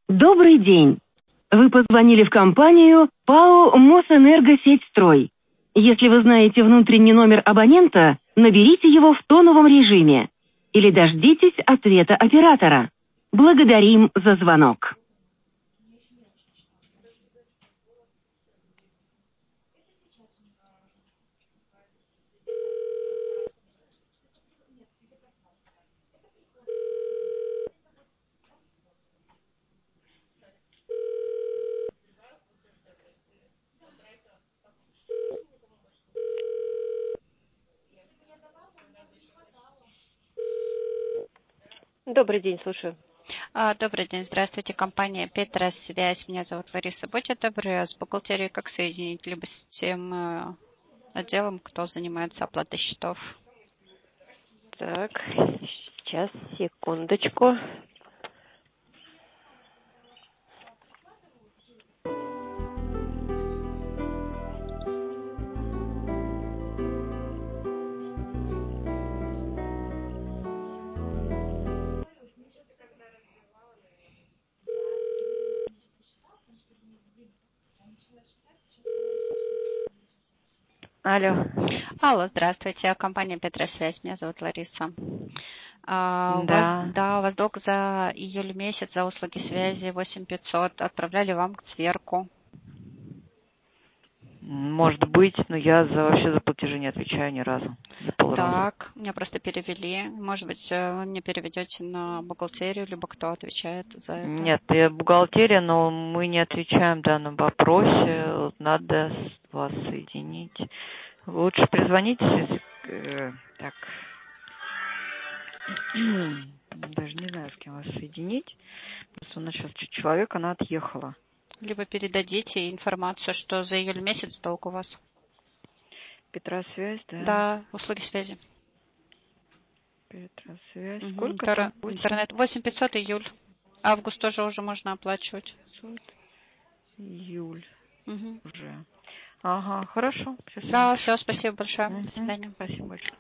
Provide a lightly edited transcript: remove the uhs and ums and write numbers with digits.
Добрый день. Вы позвонили в компанию ПАО «Мосэнергосетьстрой». Если вы знаете внутренний номер абонента, наберите его в тоновом режиме или дождитесь ответа оператора. Благодарим за звонок. Добрый день, слушаю. Добрый день, здравствуйте, компания Петросвязь. Меня зовут Лариса. Будьте добры, с бухгалтерией как соединить, либо с тем отделом, кто занимается оплатой счетов? Так, сейчас, секундочку. Алло. Алло, здравствуйте, компания Петросвязь. Меня зовут Лариса. У вас долг за июль месяц за услуги связи 8500. Отправляли вам к сверку. Может быть, но я вообще за платежи не отвечаю ни разу. Ни полраза. Так, меня просто перевели. Может быть, вы мне переведете на бухгалтерию, либо кто отвечает за это? Нет, я бухгалтерия, но мы не отвечаем в данном вопросе. Надо вас соединить. Лучше призвоните. Так. Даже не знаю, с кем вас соединить. Просто у нас сейчас человек, она отъехала. Либо передадите информацию, что за июль месяц долг у вас. Петросвязь, да? Да, услуги связи. Петросвязь. Сколько там? Интернет 8500 июль. Август тоже уже можно оплачивать. 500 июль Угу. уже. Ага, хорошо. Да, все, спасибо большое. До свидания. Спасибо большое.